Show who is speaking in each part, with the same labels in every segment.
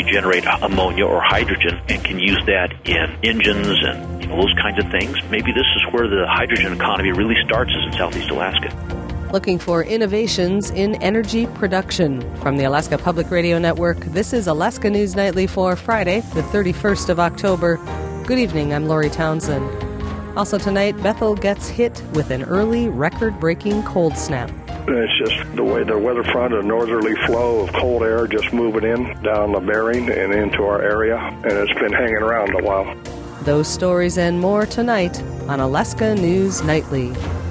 Speaker 1: generate ammonia or hydrogen and can use that in engines and those kinds of things. Maybe this is where the hydrogen economy really starts, is in Southeast Alaska.
Speaker 2: Looking for innovations in energy production. From the Alaska Public Radio Network, this is Alaska News Nightly for Friday, the 31st of October. Good evening, I'm Lori Townsend. Also tonight, Bethel gets hit with an early record-breaking cold snap.
Speaker 3: It's just the way the weather front, a northerly flow of cold air just moving in down the Bering and into our area, and it's been hanging around a while.
Speaker 2: Those stories and more tonight on Alaska News Nightly.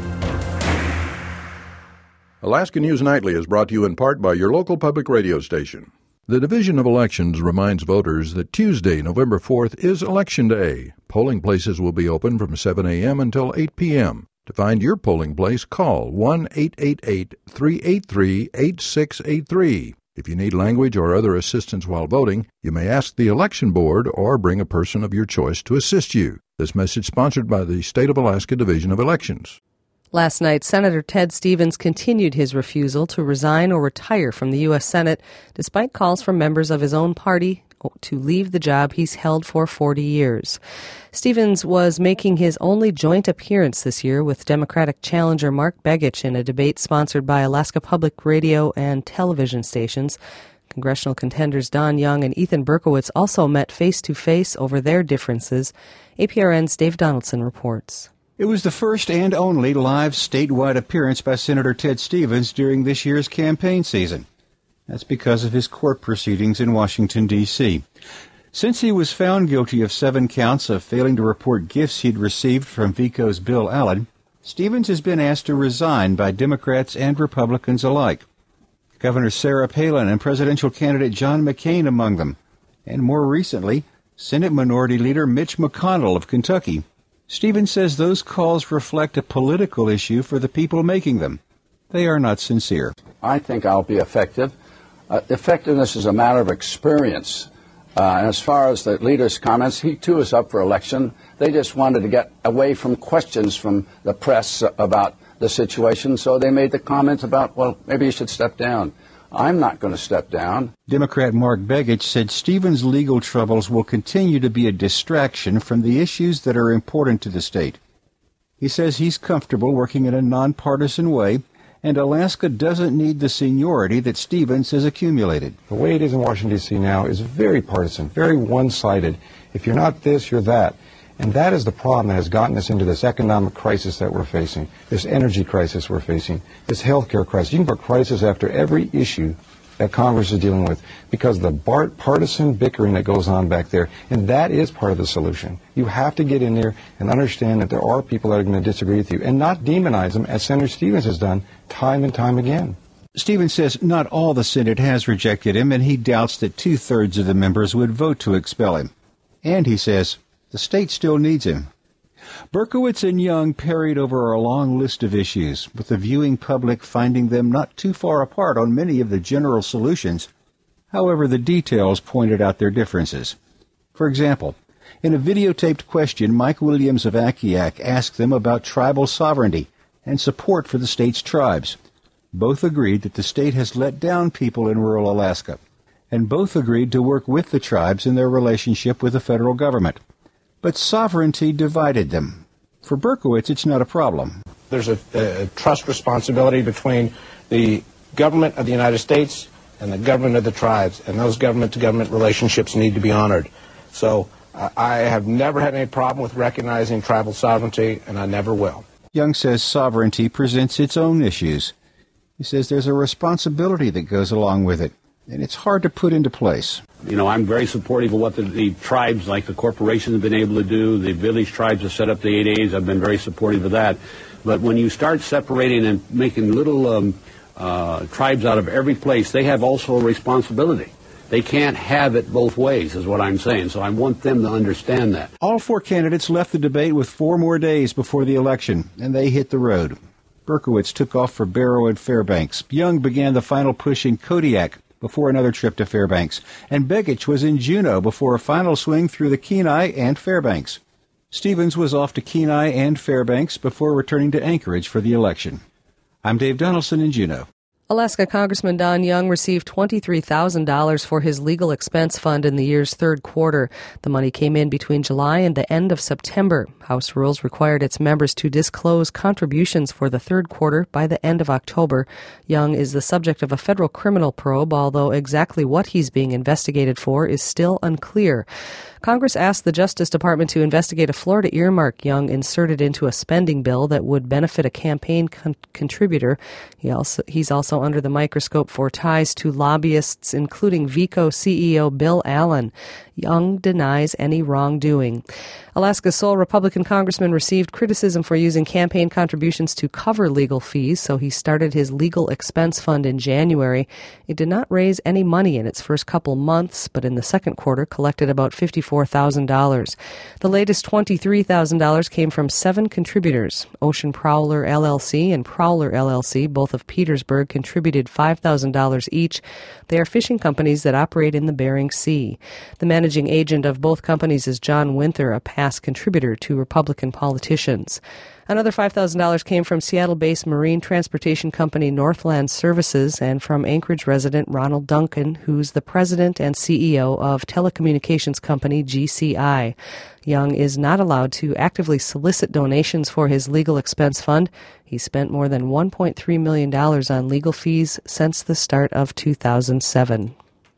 Speaker 4: Alaska News Nightly is brought to you in part by your local public radio station. The Division of Elections reminds voters that Tuesday, November 4th, is Election Day. Polling places will be open from 7 a.m. until 8 p.m. To find your polling place, call 1-888-383-8683. If you need language or other assistance while voting, you may ask the election board or bring a person of your choice to assist you. This message sponsored by the State of Alaska Division of Elections.
Speaker 2: Last night, Senator Ted Stevens continued his refusal to resign or retire from the U.S. Senate, despite calls from members of his own party to leave the job he's held for 40 years. Stevens was making his only joint appearance this year with Democratic challenger Mark Begich in a debate sponsored by Alaska Public Radio and television stations. Congressional contenders Don Young and Ethan Berkowitz also met face-to-face over their differences. APRN's Dave Donaldson reports.
Speaker 5: It was the first and only live statewide appearance by Senator Ted Stevens during this year's campaign season. That's because of his court proceedings in Washington, D.C. Since he was found guilty of 7 counts of failing to report gifts he'd received from VECO's Bill Allen, Stevens has been asked to resign by Democrats and Republicans alike. Governor Sarah Palin and presidential candidate John McCain among them, and more recently, Senate Minority Leader Mitch McConnell of Kentucky. Stevens says those calls reflect a political issue for the people making them. They are not sincere.
Speaker 6: I think I'll be effective. Effectiveness is a matter of experience. And as far as the leader's comments, he too is up for election. They just wanted to get away from questions from the press about the situation, so they made the comments about, well, maybe you should step down. I'm not going to step down.
Speaker 5: Democrat Mark Begich said Stevens' legal troubles will continue to be a distraction from the issues that are important to the state. He says he's comfortable working in a nonpartisan way, and Alaska doesn't need the seniority that Stevens has accumulated.
Speaker 7: The way it is in Washington, D.C. now is very partisan, very one-sided. If you're not this, you're that. And that is the problem that has gotten us into this economic crisis that we're facing, this energy crisis we're facing, this health care crisis. You can put crisis after every issue that Congress is dealing with because of the partisan bickering that goes on back there. And that is part of the solution. You have to get in there and understand that there are people that are going to disagree with you and not demonize them, as Senator Stevens has done time and time again.
Speaker 5: Stevens says not all the Senate has rejected him, and he doubts that 2/3 of the members would vote to expel him. And he says the state still needs him. Berkowitz and Young parried over a long list of issues, with the viewing public finding them not too far apart on many of the general solutions. However, the details pointed out their differences. For example, in a videotaped question, Mike Williams of Akiak asked them about tribal sovereignty and support for the state's tribes. Both agreed that the state has let down people in rural Alaska, and both agreed to work with the tribes in their relationship with the federal government. But sovereignty divided them. For Berkowitz, it's not a problem.
Speaker 8: There's a trust responsibility between the government of the United States and the government of the tribes, and those government-to-government relationships need to be honored. So I have never had any problem with recognizing tribal sovereignty, and I never will.
Speaker 5: Young says sovereignty presents its own issues. He says there's a responsibility that goes along with it, and it's hard to put into place.
Speaker 9: You know, I'm very supportive of what the tribes, like the corporations, have been able to do. The village tribes have set up the 8As. I've been very supportive of that. But when you start separating and making little tribes out of every place, they have also a responsibility. They can't have it both ways, is what I'm saying. So I want them to understand that.
Speaker 5: All 4 candidates left the debate with 4 more days before the election, and they hit the road. Berkowitz took off for Barrow and Fairbanks. Young began the final push in Kodiak before another trip to Fairbanks, and Begich was in Juneau before a final swing through the Kenai and Fairbanks. Stevens was off to Kenai and Fairbanks before returning to Anchorage for the election. I'm Dave Donaldson in Juneau.
Speaker 2: Alaska Congressman Don Young received $23,000 for his legal expense fund in the year's third quarter. The money came in between July and the end of September. House rules required its members to disclose contributions for the third quarter by the end of October. Young is the subject of a federal criminal probe, although exactly what he's being investigated for is still unclear. Congress asked the Justice Department to investigate a Florida earmark Young inserted into a spending bill that would benefit a campaign contributor. He's also under the microscope for ties to lobbyists, including VECO CEO Bill Allen. Young denies any wrongdoing. Alaska's sole Republican congressman received criticism for using campaign contributions to cover legal fees, so he started his legal expense fund in January. It did not raise any money in its first couple months, but in the second quarter collected about $54,000. The latest $23,000 came from 7 contributors. Ocean Prowler LLC and Prowler LLC, both of Petersburg, contributed $5,000 each. They are fishing companies that operate in the Bering Sea. The managing agent of both companies is John Winther, a past contributor to Republican politicians. Another $5,000 came from Seattle-based marine transportation company Northland Services and from Anchorage resident Ronald Duncan, who's the president and CEO of telecommunications company GCI. Young is not allowed to actively solicit donations for his legal expense fund. He spent more than $1.3 million on legal fees since the start of 2007.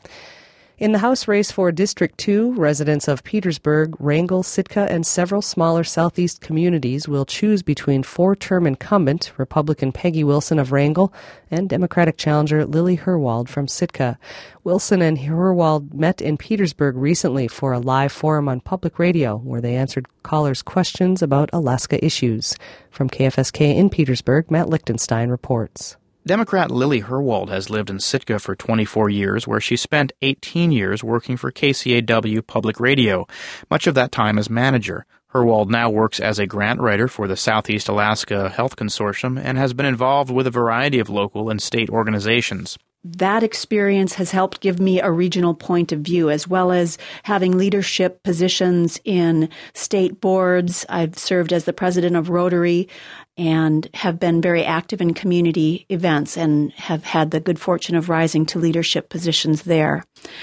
Speaker 2: In the House race for District 2, residents of Petersburg, Wrangell, Sitka, and several smaller southeast communities will choose between 4-term incumbent Republican Peggy Wilson of Wrangell and Democratic challenger Lily Herwald from Sitka. Wilson and Herwald met in Petersburg recently for a live forum on public radio where they answered callers' questions about Alaska issues. From KFSK in Petersburg, Matt Lichtenstein reports.
Speaker 10: Democrat Lily Herwald has lived in Sitka for 24 years, where she spent 18 years working for KCAW Public Radio, much of that time as manager. Herwald now works as a grant writer for the Southeast Alaska Health Consortium and has been involved with a variety of local and state organizations.
Speaker 11: That experience has helped give me a regional point of view, as well as having leadership positions in state boards. I've served as the president of Rotary and have been very active in community events and have had the good fortune of rising to leadership positions there.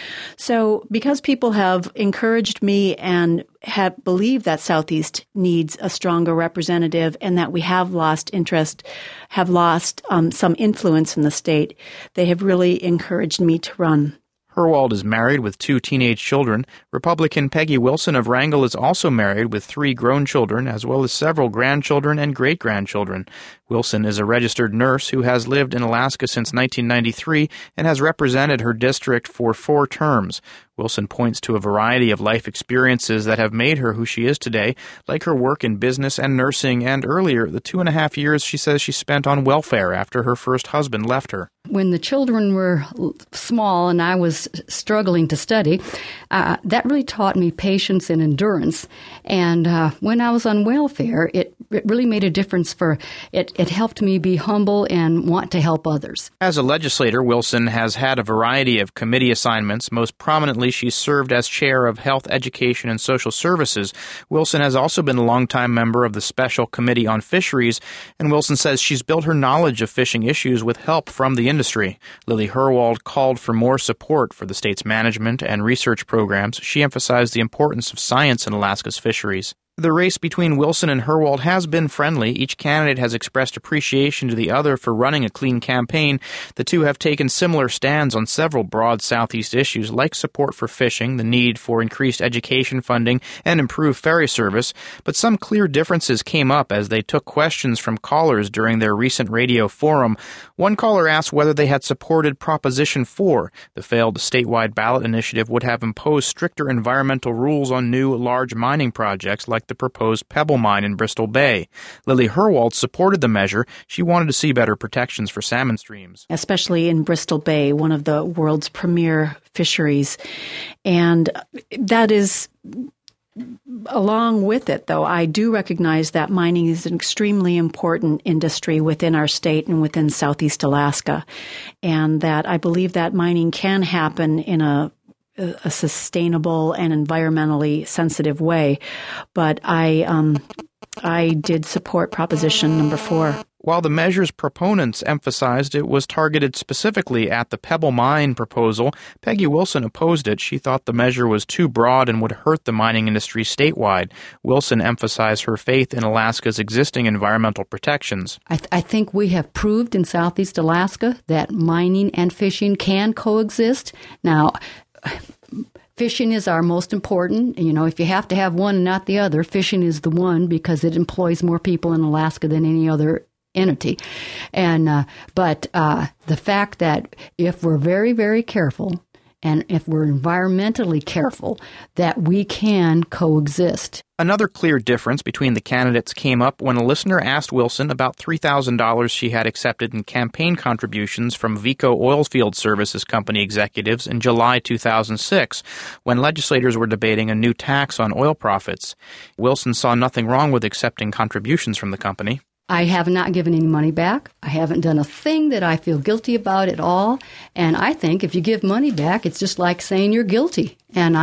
Speaker 11: So because people have encouraged me and have believed that Southeast needs a stronger representative and that we have lost interest, have lost some influence in the state, they have really encouraged me to run.
Speaker 10: Herwald is married with 2 teenage children. Republican Peggy Wilson of Wrangell is also married with 3 grown children, as well as several grandchildren and great-grandchildren. Wilson is a registered nurse who has lived in Alaska since 1993 and has represented her district for 4 terms. Wilson points to a variety of life experiences that have made her who she is today, like her work in business and nursing, and earlier, the 2.5 years she says she spent on welfare after her first husband left her.
Speaker 12: When the children were small and I was struggling to study, that really taught me patience and endurance. And when I was on welfare, it really made a difference for it. It helped me be humble and want to help others.
Speaker 10: As a legislator, Wilson has had a variety of committee assignments. Most prominently, she served as chair of Health, Education, and Social Services. Wilson has also been a longtime member of the Special Committee on Fisheries, and Wilson says she's built her knowledge of fishing issues with help from the industry. Lily Herwald called for more support for the state's management and research programs. She emphasized the importance of science in Alaska's fisheries. The race between Wilson and Herwald has been friendly. Each candidate has expressed appreciation to the other for running a clean campaign. The two have taken similar stands on several broad Southeast issues like support for fishing, the need for increased education funding, and improved ferry service. But some clear differences came up as they took questions from callers during their recent radio forum. One caller asked whether they had supported Proposition 4. The failed statewide ballot initiative would have imposed stricter environmental rules on new large mining projects like the proposed Pebble Mine in Bristol Bay. Lily Herwald supported the measure. She wanted to see better protections for salmon streams.
Speaker 11: Especially in Bristol Bay, one of the world's premier fisheries. And that is, along with it, though, I do recognize that mining is an extremely important industry within our state and within Southeast Alaska. And that I believe that mining can happen in a sustainable and environmentally sensitive way. But I did support Proposition number 4.
Speaker 10: While the measure's proponents emphasized it was targeted specifically at the Pebble Mine proposal, Peggy Wilson opposed it. She thought the measure was too broad and would hurt the mining industry statewide. Wilson emphasized her faith in Alaska's existing environmental protections.
Speaker 12: I think we have proved in Southeast Alaska that mining and fishing can coexist. Now, fishing is our most important. You know, if you have to have one and not the other, fishing is the one because it employs more people in Alaska than any other entity. And but the fact that if we're very, very careful and if we're environmentally careful, that we can coexist.
Speaker 10: Another clear difference between the candidates came up when a listener asked Wilson about $3,000 she had accepted in campaign contributions from Vico Oilfield Services Company executives in July 2006, when legislators were debating a new tax on oil profits. Wilson saw nothing wrong with accepting contributions from the company.
Speaker 12: I have not given any money back. I haven't done a thing that I feel guilty about at all. And I think if you give money back, it's just like saying you're guilty. And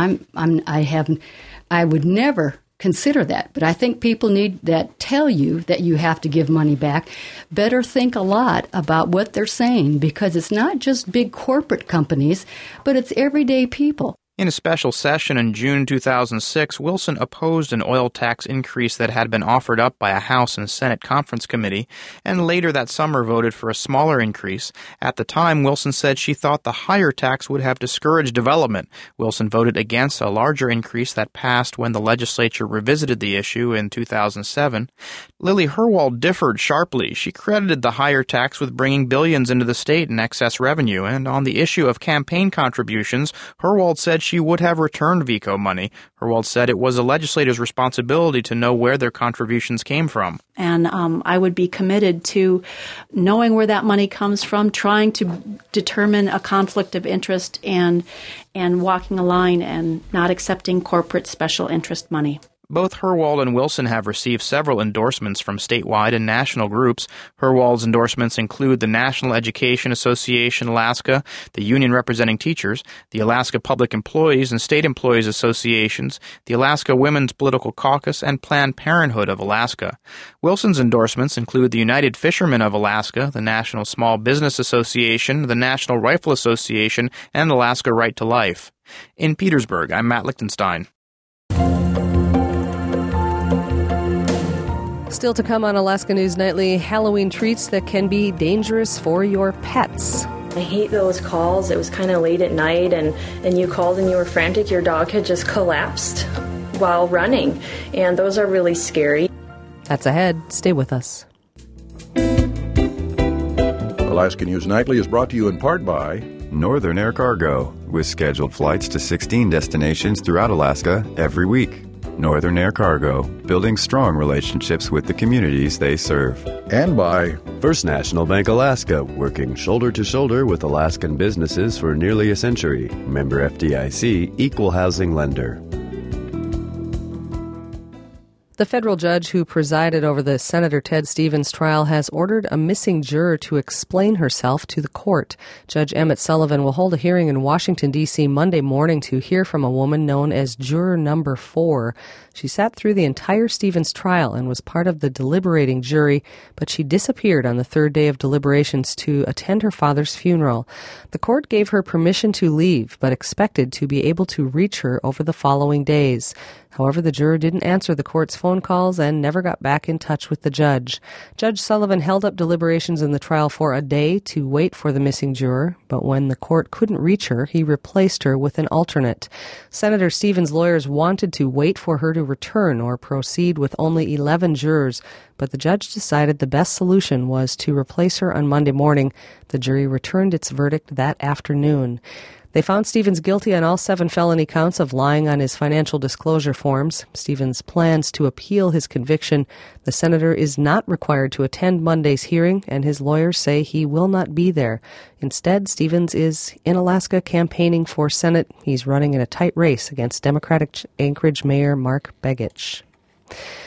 Speaker 12: I would never consider that. But I think people need that tell you that you have to give money back. Better think a lot about what they're saying, because it's not just big corporate companies, but it's everyday people.
Speaker 10: In a special session in June 2006, Wilson opposed an oil tax increase that had been offered up by a House and Senate conference committee, and later that summer voted for a smaller increase. At the time, Wilson said she thought the higher tax would have discouraged development. Wilson voted against a larger increase that passed when the legislature revisited the issue in 2007. Lily Herwald differed sharply. She credited the higher tax with bringing billions into the state in excess revenue, and on the issue of campaign contributions, Herwald said she would have returned Vico money. Herwald said it was a legislator's responsibility to know where their contributions came from.
Speaker 11: And I would be committed to knowing where that money comes from, trying to determine a conflict of interest and walking a line and not accepting corporate special interest money.
Speaker 10: Both Herwald and Wilson have received several endorsements from statewide and national groups. Herwald's endorsements include the National Education Association Alaska, the union representing teachers, the Alaska Public Employees and State Employees Associations, the Alaska Women's Political Caucus, and Planned Parenthood of Alaska. Wilson's endorsements include the United Fishermen of Alaska, the National Small Business Association, the National Rifle Association, and Alaska Right to Life. In Petersburg, I'm Matt Lichtenstein.
Speaker 2: Still to come on Alaska News Nightly, Halloween treats that can be dangerous for your pets.
Speaker 13: I hate those calls. It was kind of late at night and you called and you were frantic. Your dog had just collapsed while running, and those are really scary.
Speaker 2: That's ahead. Stay with us.
Speaker 4: Alaska News Nightly is brought to you in part by
Speaker 14: Northern Air Cargo, with scheduled flights to 16 destinations throughout Alaska every week. Northern Air Cargo, building strong relationships with the communities they serve.
Speaker 4: And by
Speaker 15: First National Bank Alaska, working shoulder to shoulder with Alaskan businesses for nearly a century. Member FDIC, equal housing lender.
Speaker 2: The federal judge who presided over the Senator Ted Stevens trial has ordered a missing juror to explain herself to the court. Judge Emmett Sullivan will hold a hearing in Washington, D.C. Monday morning to hear from a woman known as Juror Number 4. She sat through the entire Stevens trial and was part of the deliberating jury, but she disappeared on the third day of deliberations to attend her father's funeral. The court gave her permission to leave, but expected to be able to reach her over the following days. However, the juror didn't answer the court's phone calls and never got back in touch with the judge. Judge Sullivan held up deliberations in the trial for a day to wait for the missing juror, but when the court couldn't reach her, he replaced her with an alternate. Senator Stevens' lawyers wanted to wait for her to return or proceed with only 11 jurors, but the judge decided the best solution was to replace her on Monday morning. The jury returned its verdict that afternoon. They found Stevens guilty on all 7 felony counts of lying on his financial disclosure forms. Stevens plans to appeal his conviction. The senator is not required to attend Monday's hearing, and his lawyers say he will not be there. Instead, Stevens is in Alaska campaigning for Senate. He's running in a tight race against Democratic Anchorage Mayor Mark Begich.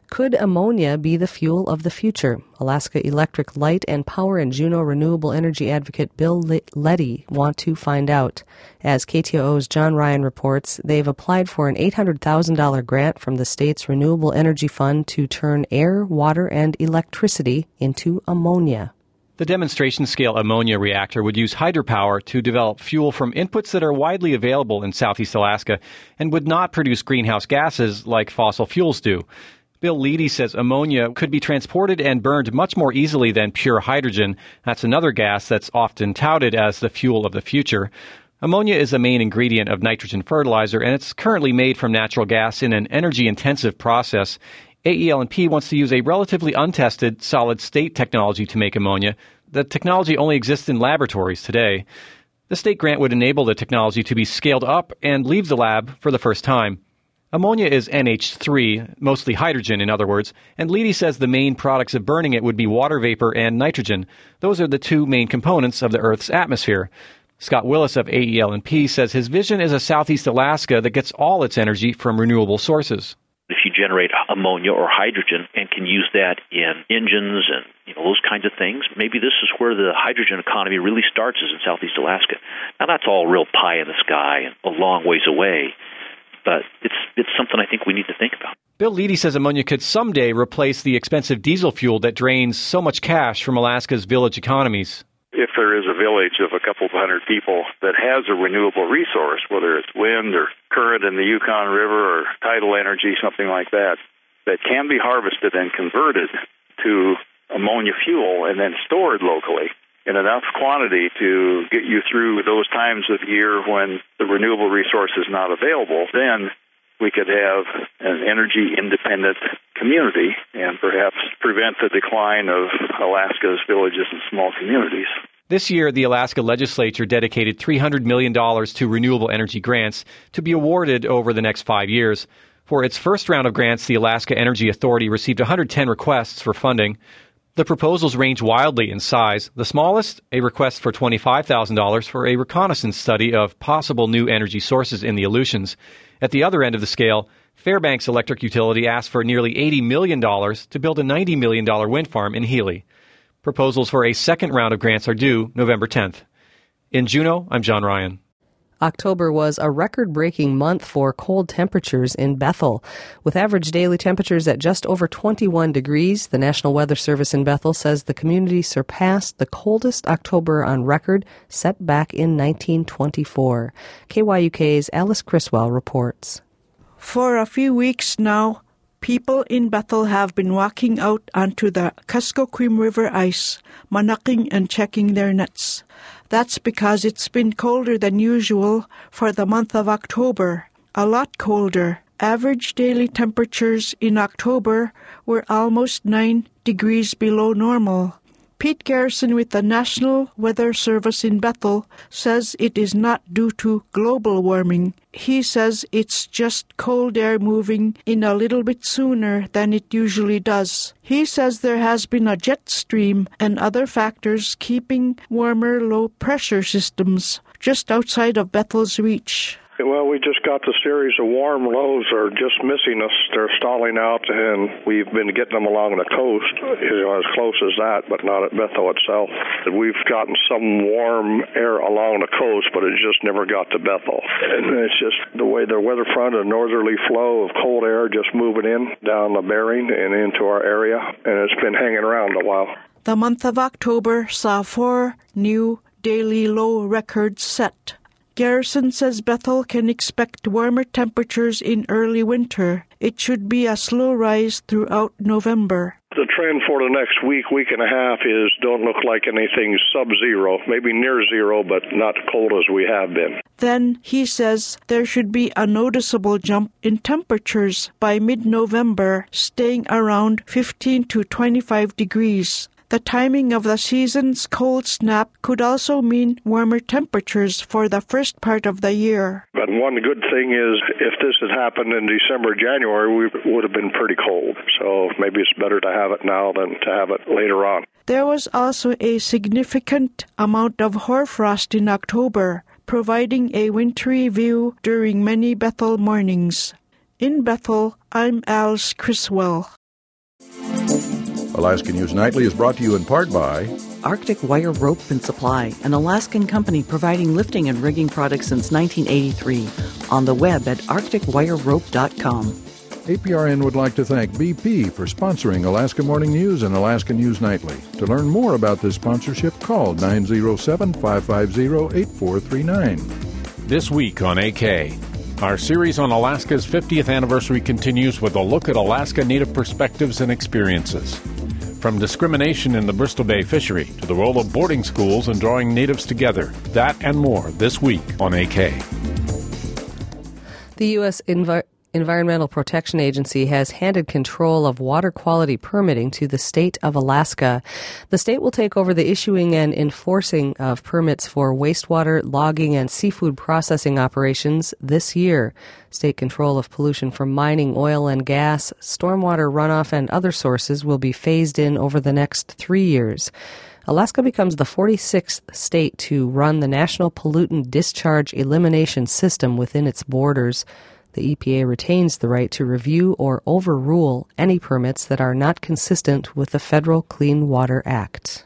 Speaker 2: Could ammonia be the fuel of the future? Alaska Electric Light and Power and Juneau renewable energy advocate Bill Leddy want to find out. As KTOO's John Ryan reports, they've applied for an $800,000 grant from the state's Renewable Energy Fund to turn air, water, and electricity into ammonia.
Speaker 16: The demonstration-scale ammonia reactor would use hydropower to develop fuel from inputs that are widely available in southeast Alaska and would not produce greenhouse gases like fossil fuels do. Bill Leedy says ammonia could be transported and burned much more easily than pure hydrogen. That's another gas that's often touted as the fuel of the future. Ammonia is a main ingredient of nitrogen fertilizer, and it's currently made from natural gas in an energy-intensive process. AEL&P wants to use a relatively untested solid-state technology to make ammonia. The technology only exists in laboratories today. The state grant would enable the technology to be scaled up and leave the lab for the first time. Ammonia is NH3, mostly hydrogen in other words, and Leedy says the main products of burning it would be water vapor and nitrogen. Those are the two main components of the Earth's atmosphere. Scott Willis of AEL&P says his vision is a southeast Alaska that gets all its energy from renewable sources.
Speaker 1: If you generate ammonia or hydrogen and can use that in engines and those kinds of things, maybe this is where the hydrogen economy really starts, is in southeast Alaska. Now that's all real pie in the sky and a long ways away. But it's something I think we need to think about.
Speaker 16: Bill Leedy says ammonia could someday replace the expensive diesel fuel that drains so much cash from Alaska's village economies.
Speaker 17: If there is a village of a couple of hundred people that has a renewable resource, whether it's wind or current in the Yukon River or tidal energy, something like that, that can be harvested and converted to ammonia fuel and then stored locally in enough quantity to get you through those times of year when the renewable resource is not available, then we could have an energy-independent community and perhaps prevent the decline of Alaska's villages and small communities.
Speaker 16: This year, the Alaska legislature dedicated $300 million to renewable energy grants to be awarded over the next 5 years. For its first round of grants, the Alaska Energy Authority received 110 requests for funding. The proposals range wildly in size. The smallest, a request for $25,000 for a reconnaissance study of possible new energy sources in the Aleutians. At the other end of the scale, Fairbanks Electric Utility asked for nearly $80 million to build a $90 million wind farm in Healy. Proposals for a second round of grants are due November 10th. In Juneau, I'm John Ryan.
Speaker 2: October was a record-breaking month for cold temperatures in Bethel. With average daily temperatures at just over 21 degrees, the National Weather Service in Bethel says the community surpassed the coldest October on record set back in 1924. KYUK's Alice Criswell reports.
Speaker 18: For a few weeks now, people in Bethel have been walking out onto the Kuskokwim River ice, monoking and checking their nets. That's because it's been colder than usual for the month of October, a lot colder. Average daily temperatures in October were almost 9 degrees below normal. Pete Garrison with the National Weather Service in Bethel says it is not due to global warming. He says it's just cold air moving in a little bit sooner than it usually does. He says there has been a jet stream and other factors keeping warmer low-pressure systems just outside of Bethel's reach.
Speaker 3: Well, we just got the series of warm lows are just missing us. They're stalling out, and we've been getting them along the coast, as close as that, but not at Bethel itself. We've gotten some warm air along the coast, but it just never got to Bethel. And it's just the way the weather front, a northerly flow of cold air just moving in down the Bering and into our area, and it's been hanging around a while.
Speaker 18: The month of October saw 4 new daily low records set. Garrison says Bethel can expect warmer temperatures in early winter. It should be a slow rise throughout November.
Speaker 3: The trend for the next week and a half is don't look like anything sub-zero, maybe near zero, but not cold as we have been.
Speaker 18: Then, he says, there should be a noticeable jump in temperatures by mid-November, staying around 15 to 25 degrees. The timing of the season's cold snap could also mean warmer temperatures for the first part of the year.
Speaker 3: But one good thing is if this had happened in December, January, we would have been pretty cold. So maybe it's better to have it now than to have it later on.
Speaker 18: There was also a significant amount of hoarfrost in October, providing a wintry view during many Bethel mornings. In Bethel, I'm Alice Criswell.
Speaker 4: Alaska News Nightly is brought to you in part by
Speaker 19: Arctic Wire Rope and Supply, an Alaskan company providing lifting and rigging products since 1983. On the web at arcticwirerope.com.
Speaker 4: APRN would like to thank BP for sponsoring Alaska Morning News and Alaska News Nightly. To learn more about this sponsorship, call 907-550-8439.
Speaker 20: This week on AK, our series on Alaska's 50th anniversary continues with a look at Alaska Native perspectives and experiences. From discrimination in the Bristol Bay fishery to the role of boarding schools in drawing natives together. That and more this week on AK.
Speaker 2: The U.S. Environmental Protection Agency has handed control of water quality permitting to the state of Alaska. The state will take over the issuing and enforcing of permits for wastewater, logging, and seafood processing operations this year. State control of pollution from mining, oil and gas, stormwater runoff, and other sources will be phased in over the next 3 years. Alaska becomes the 46th state to run the National Pollutant Discharge Elimination System within its borders. The EPA retains the right to review or overrule any permits that are not consistent with the Federal Clean Water Act.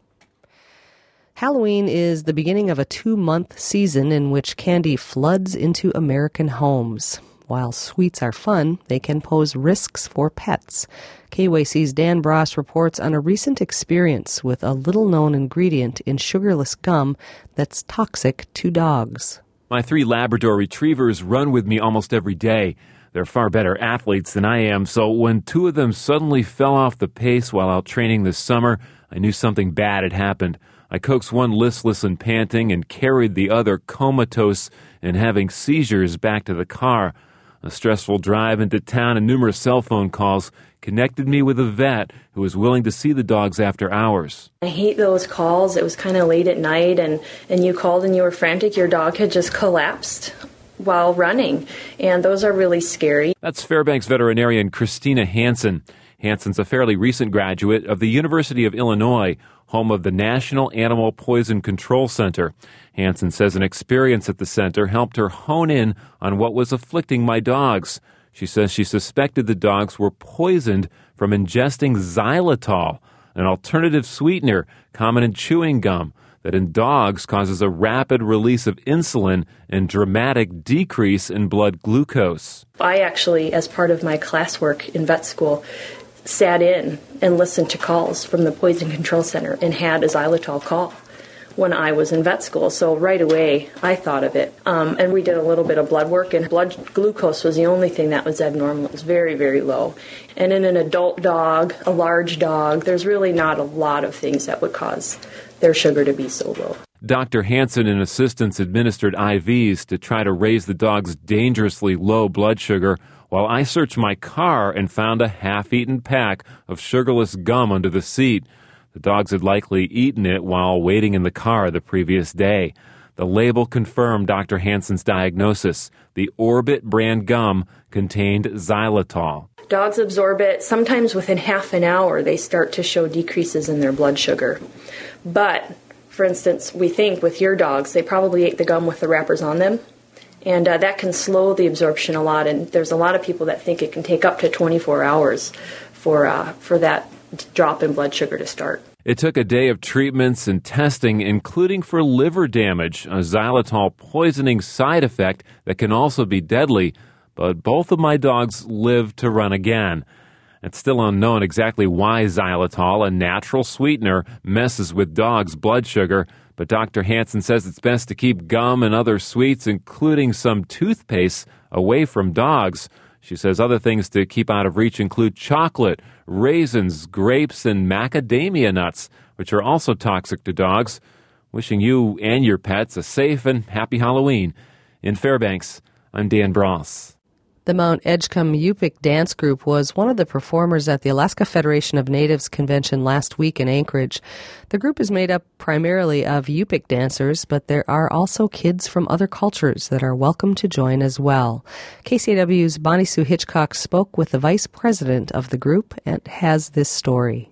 Speaker 2: Halloween is the beginning of a 2-month season in which candy floods into American homes. While sweets are fun, they can pose risks for pets. KUAC's Dan Bross reports on a recent experience with a little-known ingredient in sugarless gum that's toxic to dogs.
Speaker 21: My 3 Labrador retrievers run with me almost every day. They're far better athletes than I am, so when 2 of them suddenly fell off the pace while out training this summer, I knew something bad had happened. I coaxed one listless and panting and carried the other comatose and having seizures back to the car. A stressful drive into town and numerous cell phone calls connected me with a vet who was willing to see the dogs after hours.
Speaker 13: I hate those calls. It was kind of late at night, and you called and you were frantic. Your dog had just collapsed while running, and those are really scary.
Speaker 21: That's Fairbanks veterinarian Christina Hansen. Hansen's a fairly recent graduate of the University of Illinois, home of the National Animal Poison Control Center. Hansen says an experience at the center helped her hone in on what was afflicting my dogs. She says she suspected the dogs were poisoned from ingesting xylitol, an alternative sweetener common in chewing gum that in dogs causes a rapid release of insulin and dramatic decrease in blood glucose.
Speaker 13: I actually, as part of my classwork in vet school, sat in and listened to calls from the Poison Control Center and had a xylitol call when I was in vet school. So right away, I thought of it. And we did a little bit of blood work, and blood glucose was the only thing that was abnormal. It was very, very low. And in an adult dog, a large dog, there's really not a lot of things that would cause their sugar to be so low.
Speaker 21: Dr. Hansen and assistants administered IVs to try to raise the dog's dangerously low blood sugar, while I searched my car and found a half-eaten pack of sugarless gum under the seat. The dogs had likely eaten it while waiting in the car the previous day. The label confirmed Dr. Hansen's diagnosis. The Orbit brand gum contained xylitol.
Speaker 13: Dogs absorb it. Sometimes within half an hour, they start to show decreases in their blood sugar. But, for instance, we think with your dogs, they probably ate the gum with the wrappers on them. And that can slow the absorption a lot. And there's a lot of people that think it can take up to 24 hours for that drop in blood sugar to start.
Speaker 21: It took a day of treatments and testing, including for liver damage, a xylitol poisoning side effect that can also be deadly. But both of my dogs lived to run again. It's still unknown exactly why xylitol, a natural sweetener, messes with dogs' blood sugar. But Dr. Hansen says it's best to keep gum and other sweets, including some toothpaste, away from dogs. She says other things to keep out of reach include chocolate, raisins, grapes, and macadamia nuts, which are also toxic to dogs. Wishing you and your pets a safe and happy Halloween. In Fairbanks, I'm Dan Bross.
Speaker 2: The Mount Edgecombe Yupik Dance Group was one of the performers at the Alaska Federation of Natives Convention last week in Anchorage. The group is made up primarily of Yupik dancers, but there are also kids from other cultures that are welcome to join as well. KCAW's Bonnie Sue Hitchcock spoke with the vice president of the group and has this story.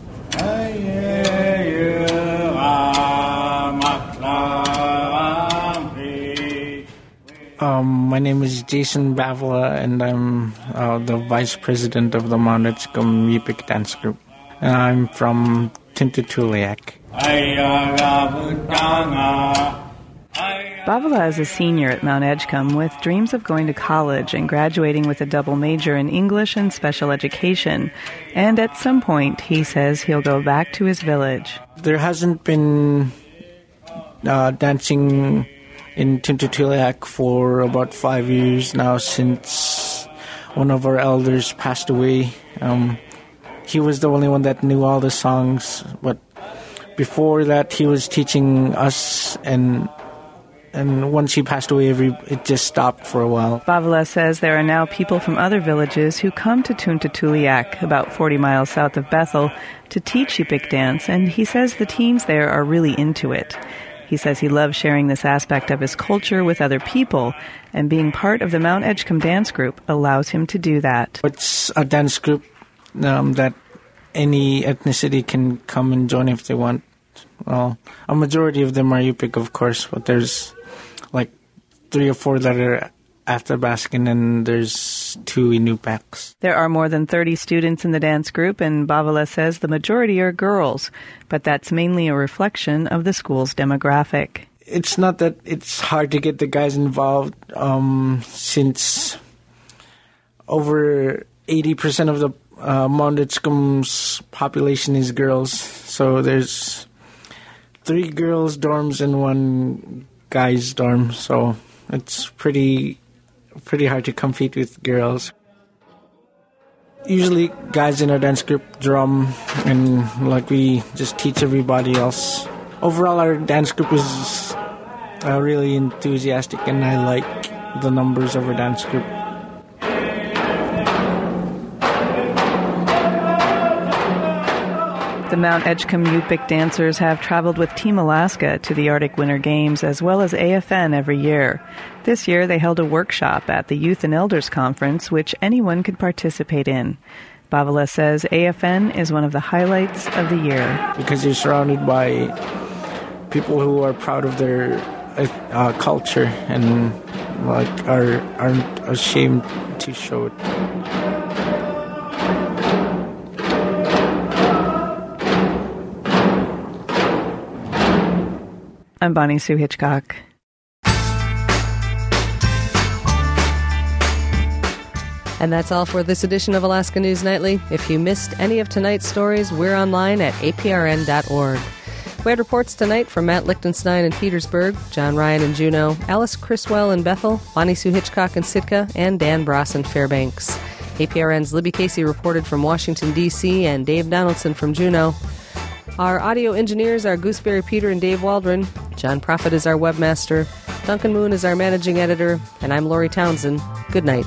Speaker 22: My name is Jason Bavila, and I'm the vice president of the Mount Edgecombe Yupik Dance Group. and I'm from Tuntatuliak.
Speaker 6: Bavala is a senior at Mount Edgecombe with dreams of going to college and graduating with a double major in English and special education. And at some point, he says he'll go back to his village.
Speaker 22: There hasn't been dancing in Tuntatuliak for about 5 years now since one of our elders passed away. He was the only one that knew all the songs, but before that he was teaching us, and once he passed away, it just stopped for a while.
Speaker 6: Bavala says there are now people from other villages who come to Tuntatuliak, about 40 miles south of Bethel, to teach Yupik dance, and he says the teens there are really into it. He says he loves sharing this aspect of his culture with other people, and being part of the Mount Edgecombe dance group allows him to do that.
Speaker 22: It's a dance group that any ethnicity can come and join if they want. Well, a majority of them are Yupik, of course, but there's like 3 or 4 that are Athabaskan, and there's 2 Inupaks.
Speaker 6: There are more than 30 students in the dance group, and Bavala says the majority are girls, but that's mainly a reflection of the school's demographic.
Speaker 22: It's not that it's hard to get the guys involved, since over 80% of the Mount Edgecombe's population is girls, so there's 3 girls' dorms and 1 guy's dorm, so it's pretty hard to compete with girls. Usually guys in our dance group drum, and we just teach everybody else. Overall, our dance group is really enthusiastic, and I like the numbers of our dance group.
Speaker 6: The Mount Edgecombe Yupik dancers have traveled with Team Alaska to the Arctic Winter Games as well as AFN every year. This year they held a workshop at the Youth and Elders Conference, which anyone could participate in. Bavala says AFN is one of the highlights of the year.
Speaker 22: Because you're surrounded by people who are proud of their culture and aren't ashamed to show it.
Speaker 6: I'm Bonnie Sue Hitchcock. And that's all for this edition of Alaska News Nightly. If you missed any of tonight's stories, we're online at aprn.org. We had reports tonight from Matt Lichtenstein in Petersburg, John Ryan in Juneau, Alice Criswell in Bethel, Bonnie Sue Hitchcock in Sitka, and Dan Bross in Fairbanks. APRN's Libby Casey reported from Washington, D.C., and Dave Donaldson from Juneau. Our audio engineers are Gooseberry Peter and Dave Waldron. John Prophet is our webmaster. Duncan Moon is our managing editor. And I'm Lori Townsend. Good night.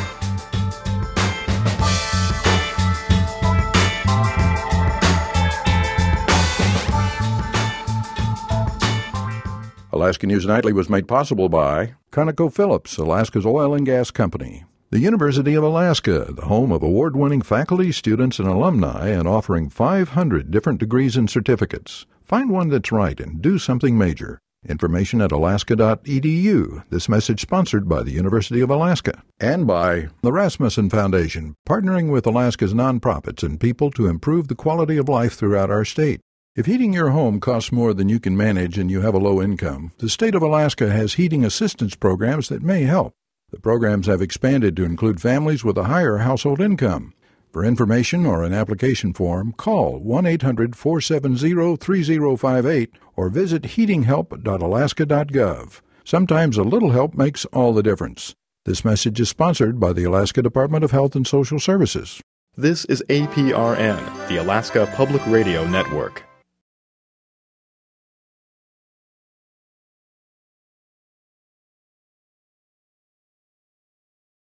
Speaker 4: Alaska News Nightly was made possible by ConocoPhillips, Alaska's oil and gas company. The University of Alaska, the home of award-winning faculty, students, and alumni, and offering 500 different degrees and certificates. Find one that's right and do something major. Information at alaska.edu. This message sponsored by the University of Alaska. And by the Rasmussen Foundation, partnering with Alaska's nonprofits and people to improve the quality of life throughout our state. If heating your home costs more than you can manage and you have a low income, the state of Alaska has heating assistance programs that may help. The programs have expanded to include families with a higher household income. For information or an application form, call 1-800-470-3058 or visit heatinghelp.alaska.gov. Sometimes a little help makes all the difference. This message is sponsored by the Alaska Department of Health and Social Services.
Speaker 7: This is APRN, the Alaska Public Radio Network.